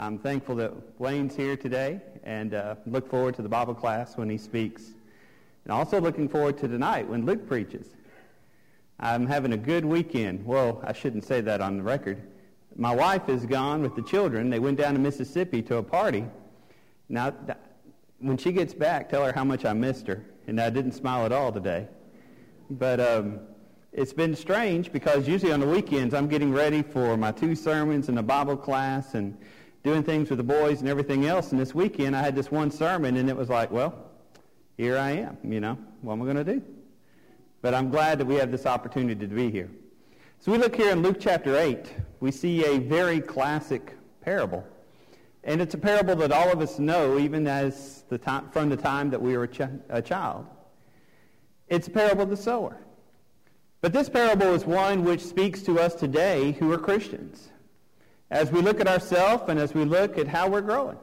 I'm thankful that Wayne's here today and look forward to the Bible class when he speaks. And also looking forward to tonight when Luke preaches. I'm having a good weekend. Well, I shouldn't say that on the record. My wife is gone with the children. They went down to Mississippi to a party. Now, when she gets back, tell her how much I missed her. And I didn't smile at all today. But it's been strange because usually on the weekends I'm getting ready for my 2 sermons and a Bible class and doing things with the boys and everything else. And this weekend I had this one sermon and it was like, well, here I am, what am I going to do? But I'm glad that we have this opportunity to be here. So we look here in Luke chapter 8. We see a very classic parable. And it's a parable that all of us know even as from the time that we were a child. It's a parable of the sower. But this parable is one which speaks to us today who are Christians. As we look at ourselves and as we look at how we're growing.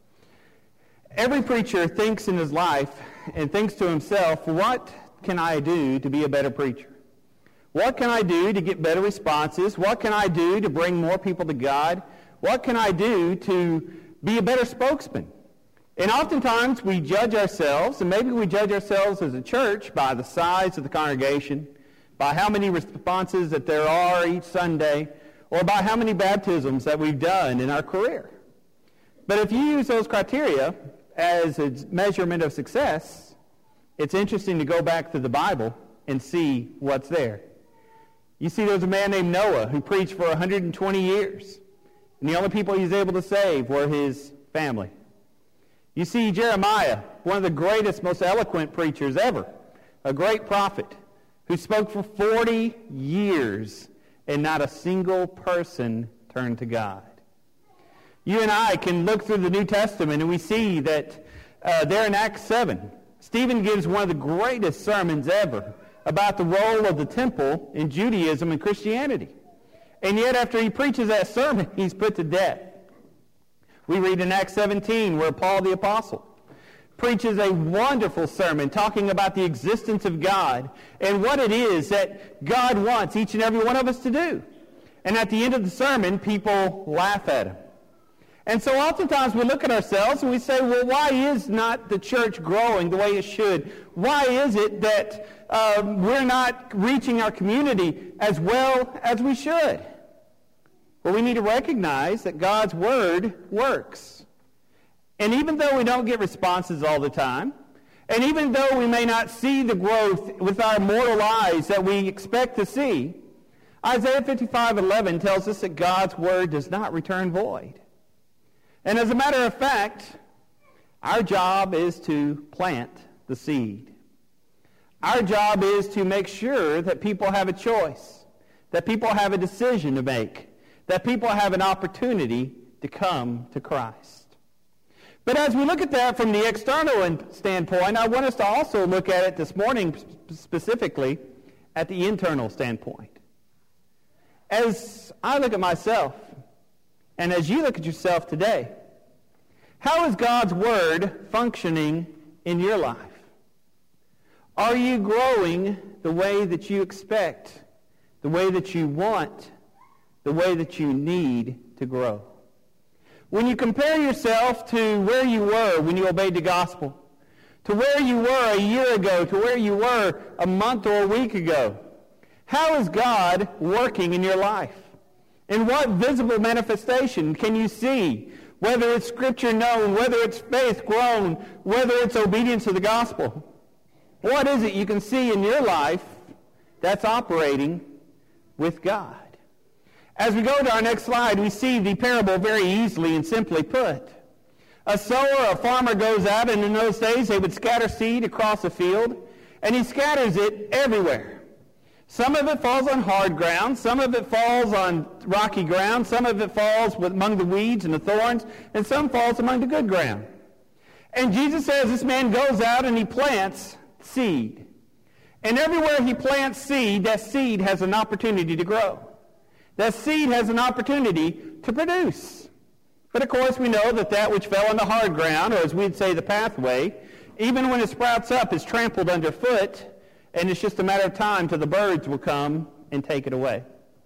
Every preacher thinks in his life and thinks to himself, what can I do to be a better preacher? What can I do to get better responses? What can I do to bring more people to God? What can I do to be a better spokesman? And oftentimes we judge ourselves, and maybe we judge ourselves as a church by the size of the congregation, by how many responses that there are each Sunday, or by how many baptisms that we've done in our career. But if you use those criteria as a measurement of success, it's interesting to go back to the Bible and see what's there. You see there's a man named Noah who preached for 120 years, and the only people he was able to save were his family. You see Jeremiah, one of the greatest, most eloquent preachers ever, a great prophet, who spoke for 40 years, and not a single person turned to God. You and I can look through the New Testament, and we see that there in Acts 7, Stephen gives one of the greatest sermons ever about the role of the temple in Judaism and Christianity. And yet after he preaches that sermon, he's put to death. We read in Acts 17 where Paul the Apostle preaches a wonderful sermon talking about the existence of God and what it is that God wants each and every one of us to do. And at the end of the sermon, people laugh at him. And so oftentimes we look at ourselves and we say, well, why is not the church growing the way it should? Why is it that we're not reaching our community as well as we should? Well, we need to recognize that God's Word works. And even though we don't get responses all the time, and even though we may not see the growth with our mortal eyes that we expect to see, Isaiah 55:11 tells us that God's Word does not return void. And as a matter of fact, our job is to plant the seed. Our job is to make sure that people have a choice, that people have a decision to make, that people have an opportunity to come to Christ. But as we look at that from the external standpoint, I want us to also look at it this morning specifically at the internal standpoint. As I look at myself, and as you look at yourself today, how is God's Word functioning in your life? Are you growing the way that you expect, the way that you want, the way that you need to grow? When you compare yourself to where you were when you obeyed the gospel, to where you were a year ago, to where you were a month or a week ago, how is God working in your life? In what visible manifestation can you see? Whether it's Scripture known, whether it's faith grown, whether it's obedience to the gospel. What is it you can see in your life that's operating with God? As we go to our next slide, we see the parable very easily and simply put. A sower, a farmer goes out, and in those days they would scatter seed across a field, and he scatters it everywhere. Some of it falls on hard ground, some of it falls on rocky ground, some of it falls among the weeds and the thorns, and some falls among the good ground. And Jesus says this man goes out and he plants seed. And everywhere he plants seed, that seed has an opportunity to grow. That seed has an opportunity to produce. But of course we know that which fell on the hard ground, or as we'd say the pathway, even when it sprouts up, is trampled underfoot, and it's just a matter of time till the birds will come and take it away.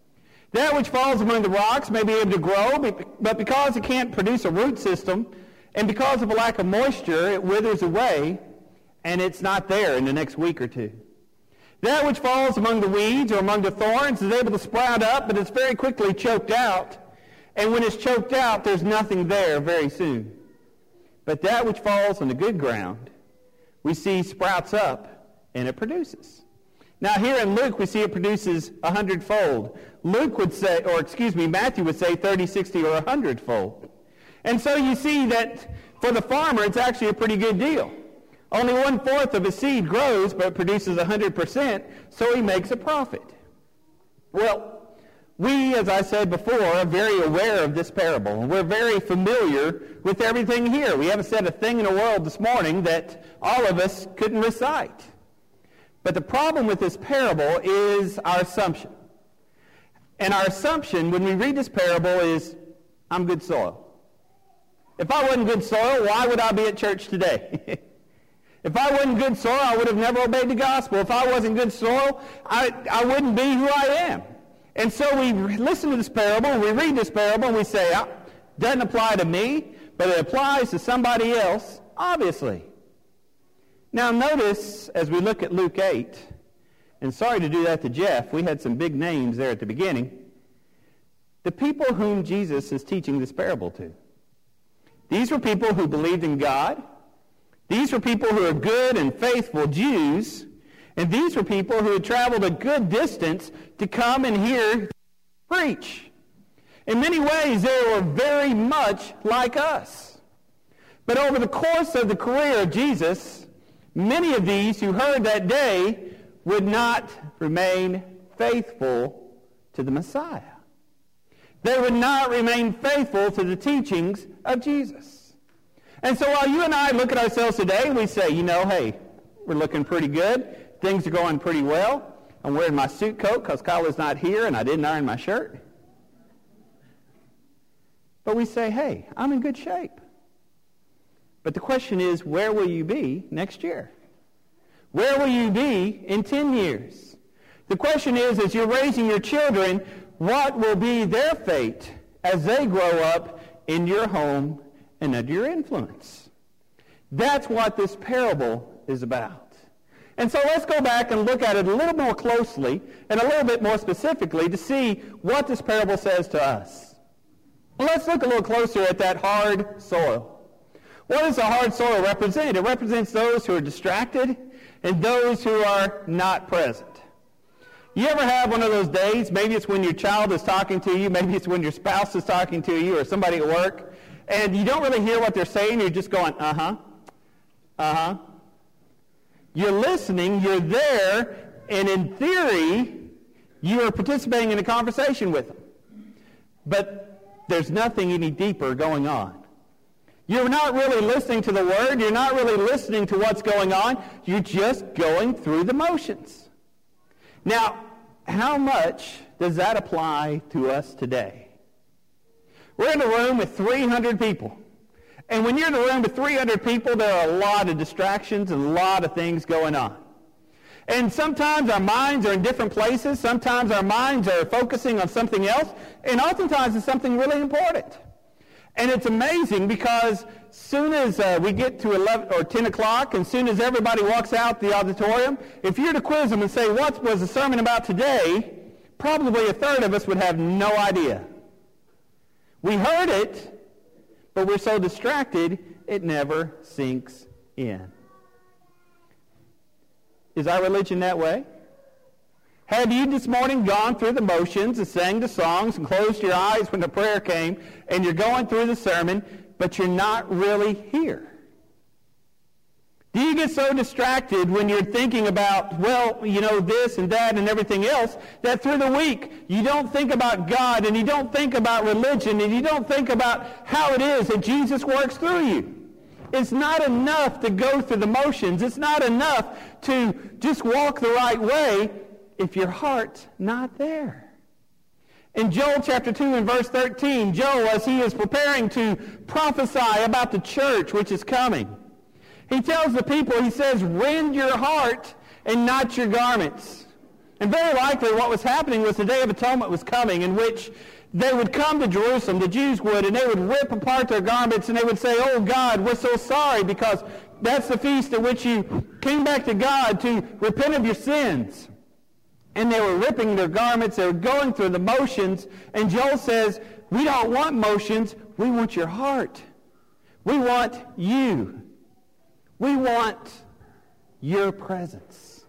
That which falls among the rocks may be able to grow, but because it can't produce a root system, and because of a lack of moisture, it withers away, and it's not there in the next week or two. That which falls among the weeds or among the thorns is able to sprout up, but it's very quickly choked out. And when it's choked out, there's nothing there very soon. But that which falls on the good ground, we see sprouts up, and it produces. Now here in Luke, we see it produces 100-fold. Matthew would say 30, 60, or 100-fold. And so you see that for the farmer, it's actually a pretty good deal. Only 1/4 of his seed grows, but produces 100%, so he makes a profit. Well, we, as I said before, are very aware of this parable, and we're very familiar with everything here. We haven't said a thing in the world this morning that all of us couldn't recite. But the problem with this parable is our assumption. And our assumption when we read this parable is, I'm good soil. If I wasn't good soil, why would I be at church today? If I wasn't good soil, I would have never obeyed the gospel. If I wasn't good soil, I wouldn't be who I am. And so we listen to this parable, and we read this parable, and we say, doesn't apply to me, but it applies to somebody else, obviously. Now notice, as we look at Luke 8, and sorry to do that to Jeff, we had some big names there at the beginning, the people whom Jesus is teaching this parable to. These were people who believed in God. These were people who are good and faithful Jews. And these were people who had traveled a good distance to come and hear preach. In many ways, they were very much like us. But over the course of the career of Jesus, many of these who heard that day would not remain faithful to the Messiah. They would not remain faithful to the teachings of Jesus. And so while you and I look at ourselves today, we say, hey, we're looking pretty good. Things are going pretty well. I'm wearing my suit coat because Kyla's not here and I didn't iron my shirt. But we say, hey, I'm in good shape. But the question is, where will you be next year? Where will you be in 10 years? The question is, as you're raising your children, what will be their fate as they grow up in your home and under your influence? That's what this parable is about. And so let's go back and look at it a little more closely and a little bit more specifically to see what this parable says to us. Let's look a little closer at that hard soil. What does the hard soil represent? It represents those who are distracted and those who are not present. You ever have one of those days, maybe it's when your child is talking to you, maybe it's when your spouse is talking to you or somebody at work, and you don't really hear what they're saying, you're just going, uh-huh, uh-huh. You're listening, you're there, and in theory, you are participating in a conversation with them. But there's nothing any deeper going on. You're not really listening to the word. You're not really listening to what's going on. You're just going through the motions. Now, how much does that apply to us today? We're in a room with 300 people. And when you're in a room with 300 people, there are a lot of distractions and a lot of things going on. And sometimes our minds are in different places. Sometimes our minds are focusing on something else. And oftentimes it's something really important. And it's amazing because soon as we get to 11 or 10 o'clock and soon as everybody walks out the auditorium, if you were to quiz them and say, what was the sermon about today, probably a third of us would have no idea. We heard it, but we're so distracted, it never sinks in. Is our religion that way? Have you this morning gone through the motions and sang the songs and closed your eyes when the prayer came and you're going through the sermon, but you're not really here? Do you get so distracted when you're thinking about, this and that and everything else, that through the week you don't think about God and you don't think about religion and you don't think about how it is that Jesus works through you? It's not enough to go through the motions. It's not enough to just walk the right way if your heart's not there. In Joel chapter 2 and verse 13, Joel, as he is preparing to prophesy about the church which is coming, he tells the people, he says, rend your heart and not your garments. And very likely what was happening was the Day of Atonement was coming, in which they would come to Jerusalem, the Jews would, and they would rip apart their garments, and they would say, "Oh God, we're so sorry, because that's the feast at which you came back to God to repent of your sins." And they were ripping their garments, they were going through the motions, and Joel says, "We don't want motions, we want your heart. We want you. We want your presence."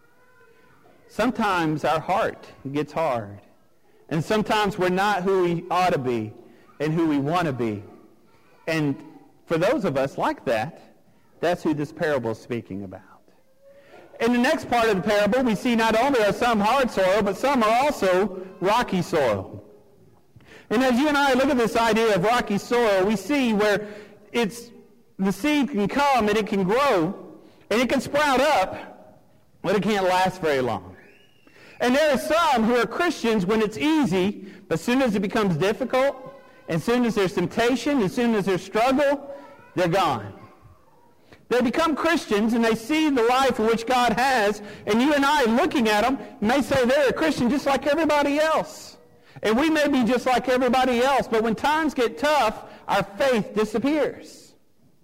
Sometimes our heart gets hard. And sometimes we're not who we ought to be and who we want to be. And for those of us like that, that's who this parable is speaking about. In the next part of the parable, we see not only are some hard soil, but some are also rocky soil. And as you and I look at this idea of rocky soil, we see where the seed can come and it can grow and it can sprout up, but it can't last very long. And there are some who are Christians when it's easy, but as soon as it becomes difficult, as soon as there's temptation, as soon as there's struggle, they're gone. They become Christians and they see the life in which God has, and you and I looking at them may say they're a Christian just like everybody else. And we may be just like everybody else, but when times get tough, our faith disappears.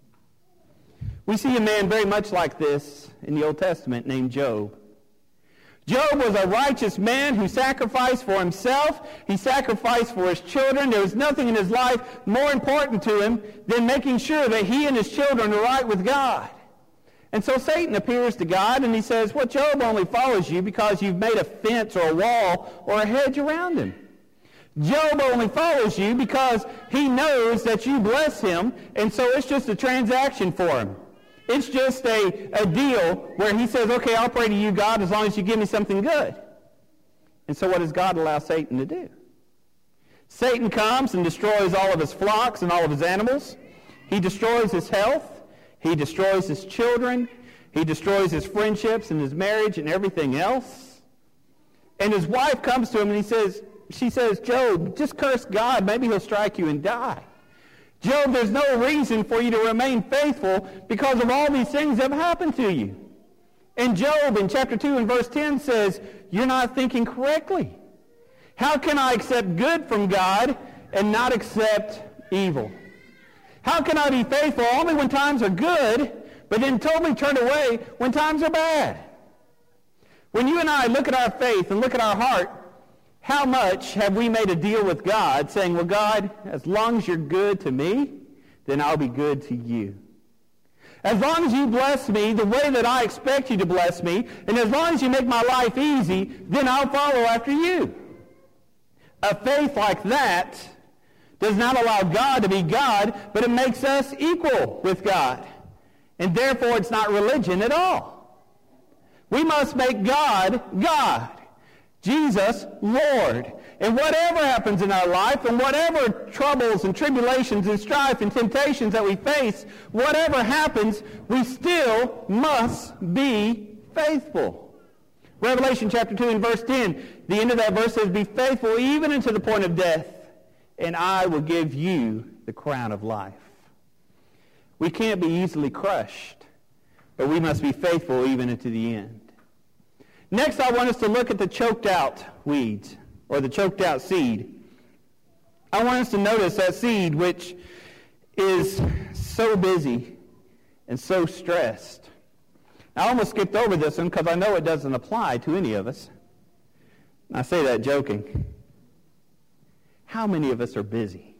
We see a man very much like this in the Old Testament named Job. Job was a righteous man who sacrificed for himself. He sacrificed for his children. There was nothing in his life more important to him than making sure that he and his children are right with God. And so Satan appears to God and he says, "Well, Job only follows you because you've made a fence or a wall or a hedge around him. Job only follows you because he knows that you bless him, and so it's just a transaction for him. It's just a deal where he says, okay, I'll pray to you, God, as long as you give me something good." And so what does God allow Satan to do? Satan comes and destroys all of his flocks and all of his animals. He destroys his health. He destroys his children. He destroys his friendships and his marriage and everything else. And his wife comes to him and she says, "Job, just curse God. Maybe he'll strike you and die. Job, there's no reason for you to remain faithful because of all these things that have happened to you." And Job in chapter 2 and verse 10 says, "You're not thinking correctly. How can I accept good from God and not accept evil? How can I be faithful only when times are good, but then totally turn away when times are bad?" When you and I look at our faith and look at our heart, how much have we made a deal with God saying, "Well, God, as long as you're good to me, then I'll be good to you. As long as you bless me the way that I expect you to bless me, and as long as you make my life easy, then I'll follow after you." A faith like that does not allow God to be God, but it makes us equal with God. And therefore, it's not religion at all. We must make God, God. Jesus, Lord. And whatever happens in our life, and whatever troubles and tribulations and strife and temptations that we face, whatever happens, we still must be faithful. Revelation chapter 2 and verse 10, the end of that verse says, "Be faithful even unto the point of death, and I will give you the crown of life." We can't be easily crushed, but we must be faithful even unto the end. Next, I want us to look at the choked out weeds, or the choked out seed. I want us to notice that seed which is so busy and so stressed. I almost skipped over this one because I know it doesn't apply to any of us. I say that joking. How many of us are busy?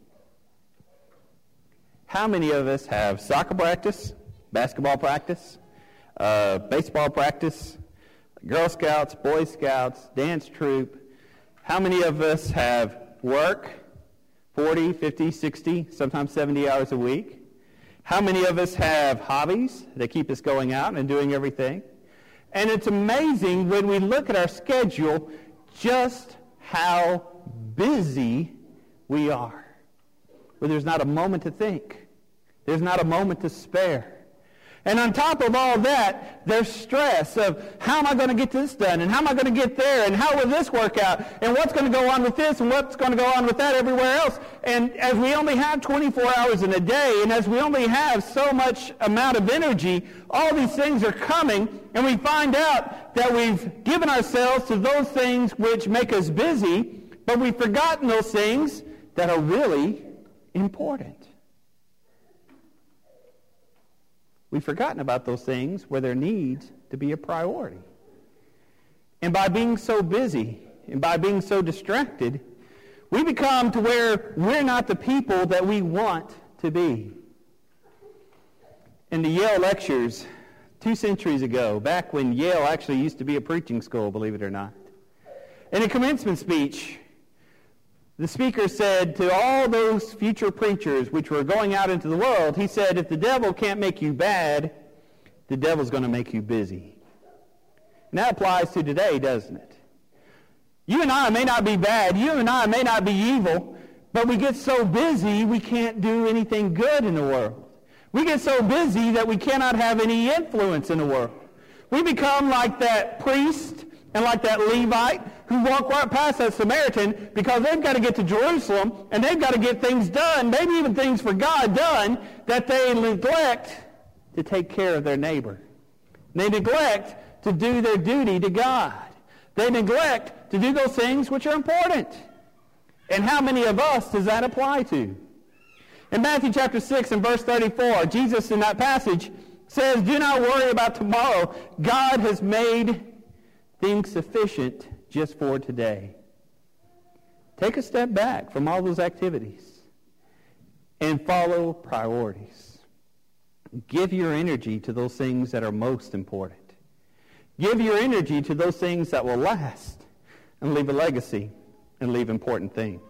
How many of us have soccer practice, basketball practice, baseball practice, Girl Scouts, Boy Scouts, dance troupe? How many of us have work, 40, 50, 60, sometimes 70 hours a week? How many of us have hobbies that keep us going out and doing everything? And it's amazing when we look at our schedule just how busy we are. Where there's not a moment to think. There's not a moment to spare. And on top of all that, there's stress of how am I going to get this done, and how am I going to get there, and how will this work out, and what's going to go on with this, and what's going to go on with that everywhere else. And as we only have 24 hours in a day, and as we only have so much amount of energy, all these things are coming, and we find out that we've given ourselves to those things which make us busy, but we've forgotten those things that are really important. We've forgotten about those things where there needs to be a priority. And by being so busy and by being so distracted, we become to where we're not the people that we want to be. In the Yale lectures 2 centuries ago, back when Yale actually used to be a preaching school, believe it or not, in a commencement speech, the speaker said to all those future preachers which were going out into the world, he said, if the devil can't make you bad, the devil's going to make you busy. And that applies to today, doesn't it? You and I may not be bad, you and I may not be evil, but we get so busy we can't do anything good in the world. We get so busy that we cannot have any influence in the world. We become like that priest and like that Levite who walk right past that Samaritan because they've got to get to Jerusalem and they've got to get things done, maybe even things for God done, that they neglect to take care of their neighbor. They neglect to do their duty to God. They neglect to do those things which are important. And how many of us does that apply to? In Matthew chapter 6 and verse 34, Jesus in that passage says, do not worry about tomorrow. God has made things sufficient just for today. Take a step back from all those activities and follow priorities. Give your energy to those things that are most important. Give your energy to those things that will last and leave a legacy and leave important things.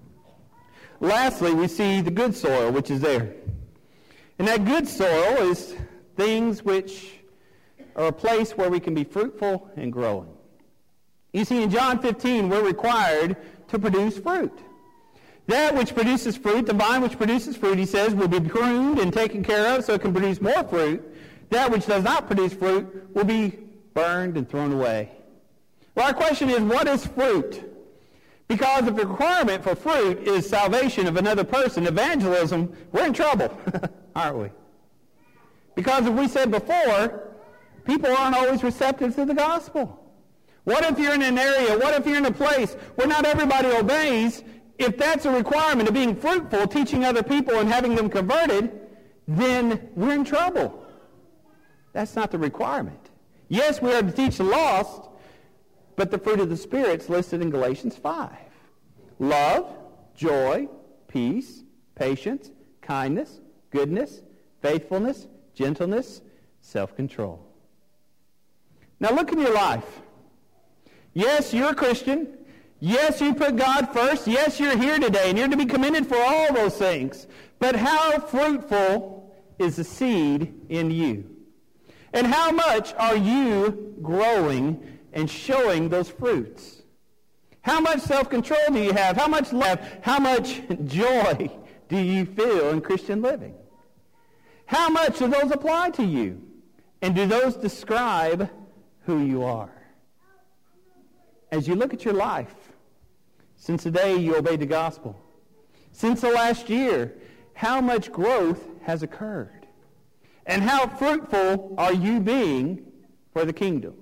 Lastly, we see the good soil which is there. And that good soil is things which are a place where we can be fruitful and growing. You see, in John 15, we're required to produce fruit. That which produces fruit, the vine which produces fruit, he says, will be pruned and taken care of so it can produce more fruit. That which does not produce fruit will be burned and thrown away. Well, our question is, what is fruit? Because if the requirement for fruit is salvation of another person, evangelism, we're in trouble, aren't we? Because as we said before, people aren't always receptive to the gospel. What if you're in an area, what if you're in a place where not everybody obeys? If that's a requirement of being fruitful, teaching other people and having them converted, then we're in trouble. That's not the requirement. Yes, we are to teach the lost, but the fruit of the Spirit's listed in Galatians 5. Love, joy, peace, patience, kindness, goodness, faithfulness, gentleness, self-control. Now look in your life. Yes, you're a Christian. Yes, you put God first. Yes, you're here today, and you're to be commended for all those things. But how fruitful is the seed in you? And how much are you growing and showing those fruits? How much self-control do you have? How much love? How much joy do you feel in Christian living? How much do those apply to you? And do those describe who you are? As you look at your life, since the day you obeyed the gospel, since the last year, how much growth has occurred? And how fruitful are you being for the kingdom?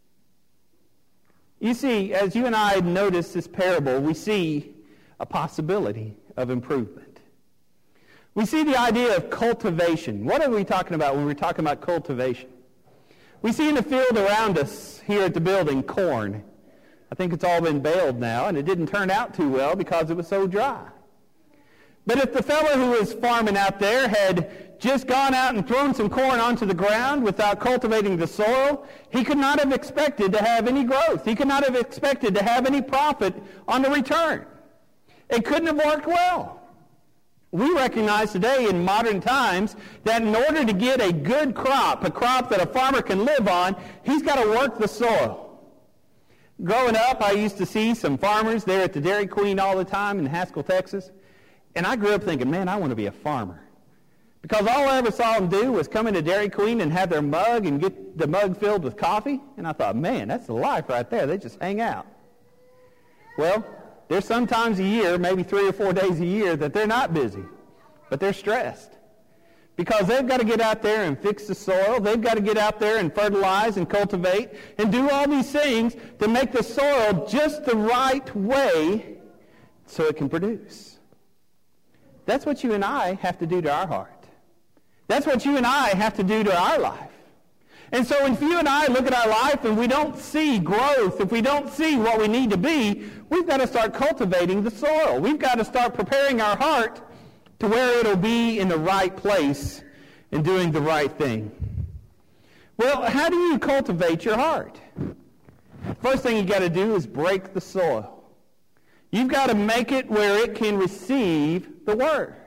You see, as you and I notice this parable, we see a possibility of improvement. We see the idea of cultivation. What are we talking about when we're talking about cultivation? We see in the field around us here at the building corn. I think it's all been baled now, and it didn't turn out too well because it was so dry. But if the fellow who was farming out there had just gone out and thrown some corn onto the ground without cultivating the soil, he could not have expected to have any growth. He could not have expected to have any profit on the return. It couldn't have worked well. We recognize today in modern times that in order to get a good crop, a crop that a farmer can live on, he's got to work the soil. Growing up, I used to see some farmers there at the Dairy Queen all the time in Haskell, Texas. And I grew up thinking, man, I want to be a farmer. Because all I ever saw them do was come into Dairy Queen and have their mug and get the mug filled with coffee. And I thought, man, that's the life right there. They just hang out. Well, there's sometimes a year, maybe 3 or 4 days a year, that they're not busy, but they're stressed. Because they've got to get out there and fix the soil. They've got to get out there and fertilize and cultivate and do all these things to make the soil just the right way so it can produce. That's what you and I have to do to our heart. That's what you and I have to do to our life. And so if you and I look at our life and we don't see growth, if we don't see what we need to be, we've got to start cultivating the soil. We've got to start preparing our heart to where it'll be in the right place and doing the right thing. Well, how do you cultivate your heart? First thing you've got to do is break the soil. You've got to make it where it can receive the Word.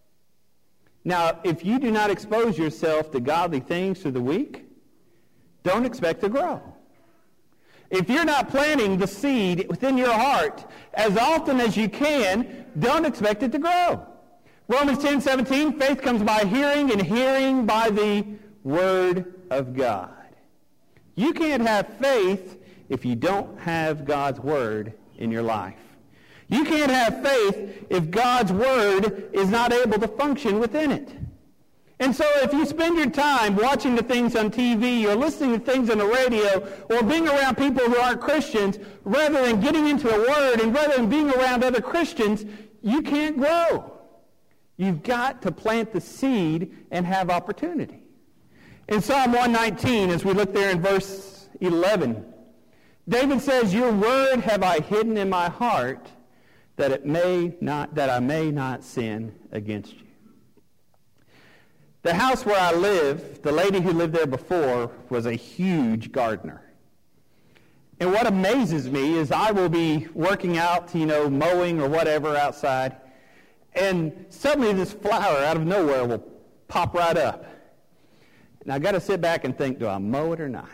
Now, if you do not expose yourself to godly things through the week, don't expect to grow. If you're not planting the seed within your heart as often as you can, don't expect it to grow. Romans 10:17, faith comes by hearing, and hearing by the Word of God. You can't have faith if you don't have God's Word in your life. You can't have faith if God's Word is not able to function within it. And so if you spend your time watching the things on TV or listening to things on the radio or being around people who aren't Christians, rather than getting into the Word and rather than being around other Christians, you can't grow. You've got to plant the seed and have opportunity. In Psalm 119, as we look there in verse 11, David says, "Your word have I hidden in my heart, that I may not sin against you." The house where I live, the lady who lived there before was a huge gardener. And what amazes me is I will be working out, mowing or whatever outside, and suddenly this flower out of nowhere will pop right up. And I've got to sit back and think, do I mow it or not?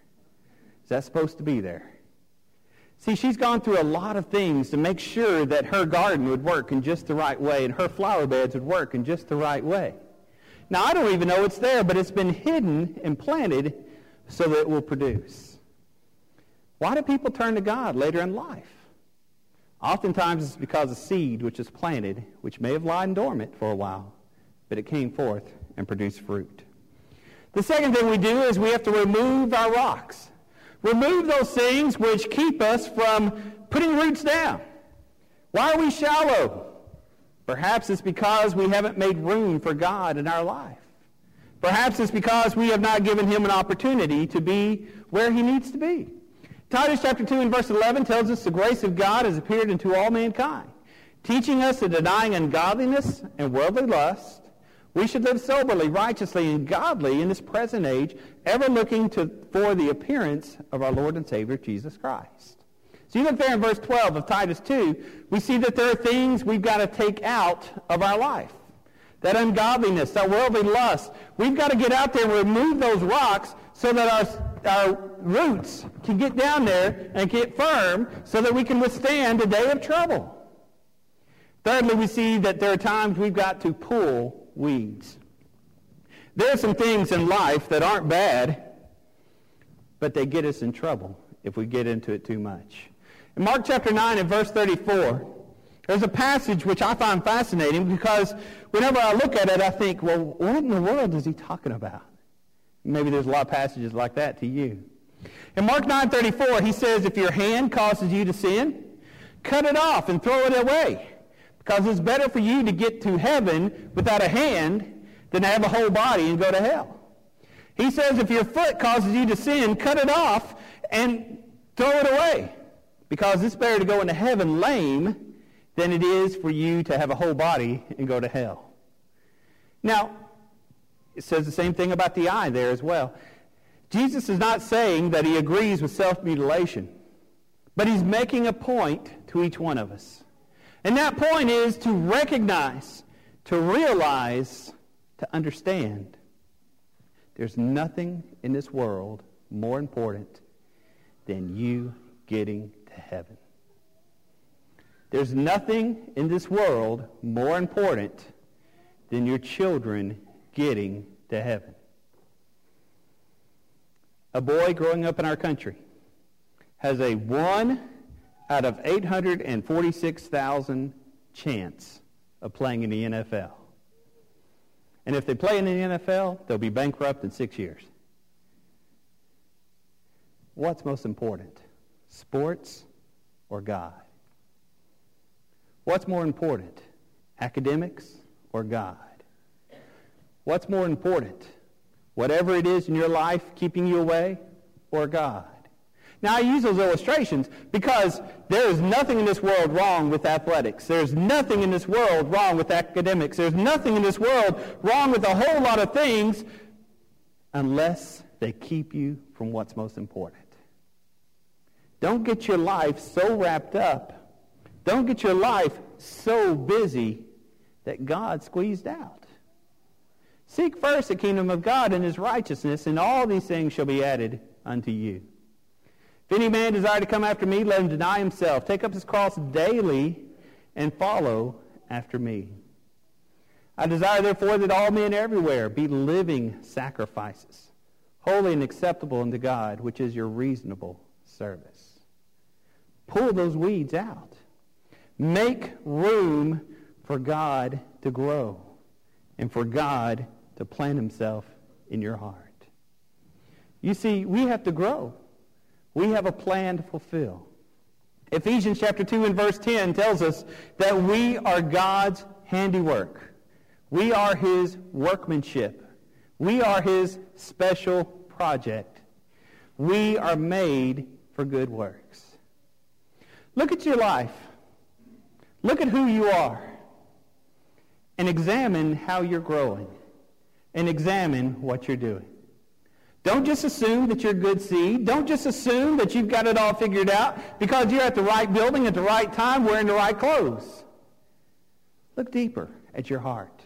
Is that supposed to be there? See, she's gone through a lot of things to make sure that her garden would work in just the right way and her flower beds would work in just the right way. Now, I don't even know it's there, but it's been hidden and planted so that it will produce. Why do people turn to God later in life? Oftentimes it's because of seed which is planted, which may have lain dormant for a while, but it came forth and produced fruit. The second thing we do is we have to remove our rocks. Remove those things which keep us from putting roots down. Why are we shallow? Perhaps it's because we haven't made room for God in our life. Perhaps it's because we have not given him an opportunity to be where he needs to be. Titus chapter 2 and verse 11 tells us the grace of God has appeared unto all mankind, teaching us that denying ungodliness and worldly lust, we should live soberly, righteously, and godly in this present age, ever looking for the appearance of our Lord and Savior, Jesus Christ. So you look there in verse 12 of Titus 2, we see that there are things we've got to take out of our life. That ungodliness, that worldly lust, we've got to get out there and remove those rocks so that our roots can get down there and get firm so that we can withstand a day of trouble. Thirdly, we see that there are times we've got to pull weeds. There are some things in life that aren't bad, but they get us in trouble if we get into it too much. In Mark chapter 9 and verse 34, there's a passage which I find fascinating because whenever I look at it, I think, well, what in the world is he talking about? Maybe there's a lot of passages like that to you. In Mark 9:34, he says, if your hand causes you to sin, cut it off and throw it away, because it's better for you to get to heaven without a hand than to have a whole body and go to hell. He says, if your foot causes you to sin, cut it off and throw it away, because it's better to go into heaven lame than it is for you to have a whole body and go to hell. Now, it says the same thing about the eye there as well. Jesus is not saying that he agrees with self-mutilation, but he's making a point to each one of us. And that point is to recognize, to realize, to understand there's nothing in this world more important than you getting to heaven. There's nothing in this world more important than your children getting to heaven. A boy growing up in our country has a 1 out of 846,000 chance of playing in the NFL. And if they play in the NFL, they'll be bankrupt in 6 years. What's most important, sports or God? What's more important, academics or God? What's more important, whatever it is in your life keeping you away or God? Now, I use those illustrations because there is nothing in this world wrong with athletics. There's nothing in this world wrong with academics. There's nothing in this world wrong with a whole lot of things unless they keep you from what's most important. Don't get your life so wrapped up. Don't get your life so busy that God's squeezed out. Seek first the kingdom of God and his righteousness, and all these things shall be added unto you. If any man desire to come after me, let him deny himself, take up his cross daily, and follow after me. I desire, therefore, that all men everywhere be living sacrifices, holy and acceptable unto God, which is your reasonable service. Pull those weeds out. Make room for God to grow and for God to plant himself in your heart. You see, we have to grow. We have a plan to fulfill. Ephesians chapter 2 and verse 10 tells us that we are God's handiwork. We are his workmanship. We are his special project. We are made for good works. Look at your life. Look at who you are. And examine how you're growing. And examine what you're doing. Don't just assume that you're good seed. Don't just assume that you've got it all figured out because you're at the right building at the right time wearing the right clothes. Look deeper at your heart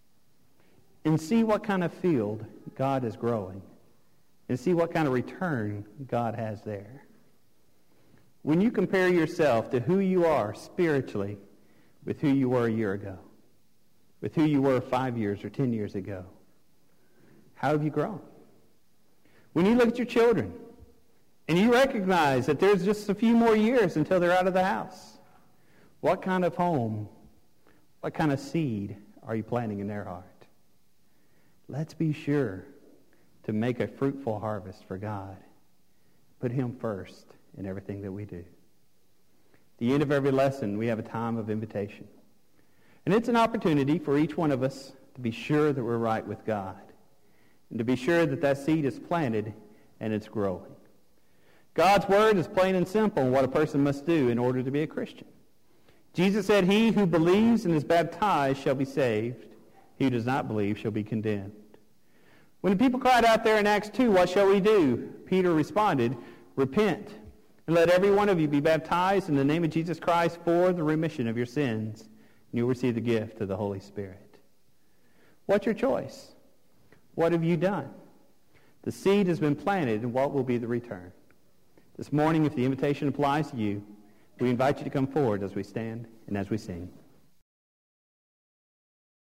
and see what kind of field God is growing and see what kind of return God has there. When you compare yourself to who you are spiritually with who you were a year ago, with who you were 5 years or 10 years ago, how have you grown? When you look at your children and you recognize that there's just a few more years until they're out of the house, what kind of home, what kind of seed are you planting in their heart? Let's be sure to make a fruitful harvest for God. Put him first in everything that we do. At the end of every lesson, we have a time of invitation. And it's an opportunity for each one of us to be sure that we're right with God. And to be sure that that seed is planted and it's growing. God's word is plain and simple on what a person must do in order to be a Christian. Jesus said, he who believes and is baptized shall be saved. He who does not believe shall be condemned. When the people cried out there in Acts 2, what shall we do? Peter responded, repent, and let every one of you be baptized in the name of Jesus Christ for the remission of your sins, and you'll receive the gift of the Holy Spirit. What's your choice? What have you done? The seed has been planted, and what will be the return? This morning, if the invitation applies to you, we invite you to come forward as we stand and as we sing.